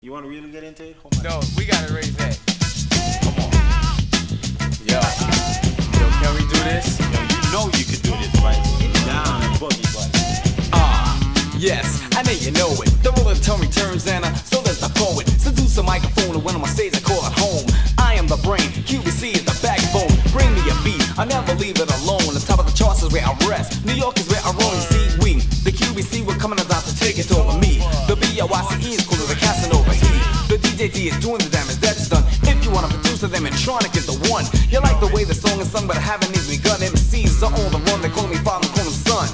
You want to really get into it? No, we gotta raise that. Come on. Yo, can we do this? Yo, you know you could do this, right? Get down and boogie, buddy. Yes, I know you know it. The roller tummy turns and so does the poet. Seduce a microphone and when I'm on stage I call it home. I am the brain, QBC is the backbone. Bring me a beat, I never leave it alone. The top of the charts is where I rest. New York is where I roam. See, we, the QBC, we're coming to dance to take it over me. The BYCE is cooler than Casanova E. The DJT is doing the damage that's done. If you want a producer, then Medtronic is the one. You like the way the song is sung, but I haven't even begun. MCs are on the run, they call me father, call him son.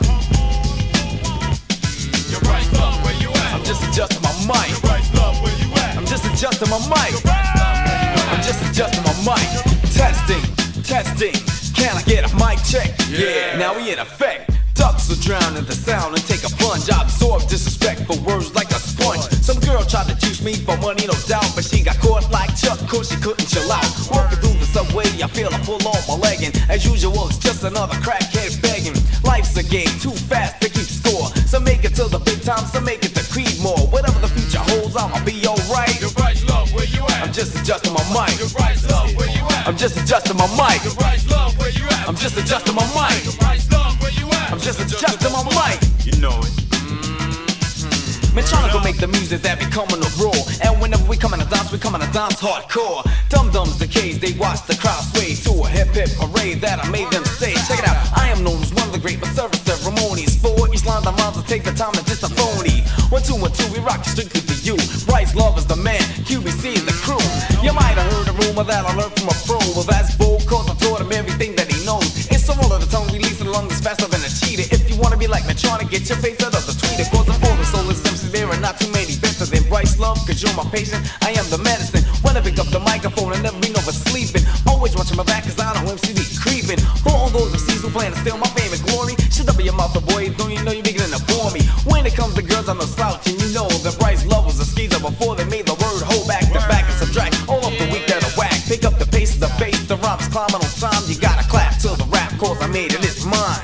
I'm just adjusting my mic. I'm just adjusting my mic. I'm just adjusting my mic. Testing, testing. Can I get a mic check? Yeah, now we in effect. Ducks will drown in the sound and take a plunge. I absorb disrespectful words like a sponge. Some girl tried to juice me for money, no doubt, but she got caught like Chuck, cause she couldn't chill out. Walking through the subway, I feel I pull off my legging. As usual, it's just another crackhead begging. Life's a game, too fast to keep score. Some make it to the big time, some make it to Creedmoor. Whatever the future holds, I'ma be alright. Your rights, love, where you at? I'm just adjusting my mic. Your rights, love, where you at? I'm just adjusting my mic. Your rights, love, where you at? I'm just adjusting my mic. Your rights, love, where you at? I'm just adjusting my mic. You know it. Medtronic will make the music that be coming to roar. And whenever we come in a dance, we come in a dance hardcore. Dum-dums, the K's, they watch the crowd sway to a hip-hip parade that I made them say. Check it out, I am known as one of the great service ceremonies. For each line the rhymes will take the time to diss a phony. 1, 2, 1, 2, we rock strictly for you. Bryce Love is the man, QBC is the crew. You might have heard a rumor that I learned from a pro. Well, that's bold, cause I taught him everything that he knows. It's a roll of the tongue, releasing the lungs faster than a cheetah. If you wanna be like Medtronic, get your face out of the tweeter. Cause I'm all the soulless MCs, there are not too many better than Bryce Love. Cause you're my patient, I am the medicine. When I pick up the microphone, I never be over sleeping. Always watching my back cause I know MCB creeping. For all those MCs who plan to steal my fame and glory, shut up your mouth, the boy, don't you know you're beginning to bore me. When it comes to girls, I'm no slouch, and you know that Bryce Love was a skeezer before they made the word hold back to back and subtract. All of the week that I whack, pick up the pace of the bass, the rhymes climbing on time. You gotta clap till the rap, cause I made it, it's mine.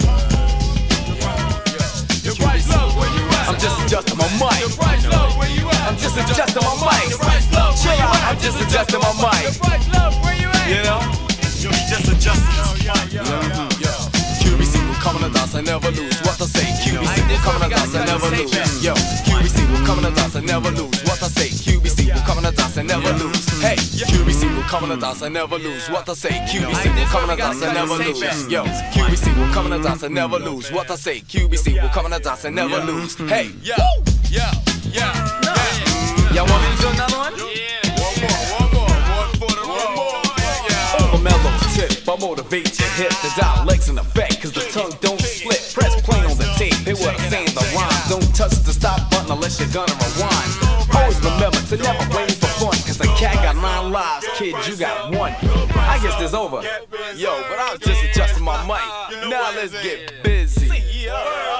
Your rights, love, where you at? I'm just adjusting my mic. Your rights, love, where you at? I'm just adjusting my mic. Your rights, love, Chill where you out, at? I'm just adjusting my mic. Your rights, love, where you at? You know? Yo, he just adjusted his QBC will come in the dance and never lose. What I say? QBC will come in the dance and never lose. Yo, QBC will come in the dance and never lose. What I say? QBC will come in the dance and never lose. Hey, QBC will come in the dance and never lose. What I say? QBC will come in the dance and never lose. Yo, QBC will come in the dance and never lose. What I say? QBC will come in the dance and never lose. Hey, Yo, yo, yo, y'all want me to do another one? One more, one for the road. Over mellow tip, I motivate you. Hit the dial, legs in effect, cause the tongue don't slip. Press play on the tape, they what I'm saying, the rhyme. Don't touch the stop button unless you're gonna rewind. Always remember to never blame for fun, cause a cat got 9 lives, kid, you got 1. I guess it's over. Yo, but I was just adjusting my mic. Now let's get busy.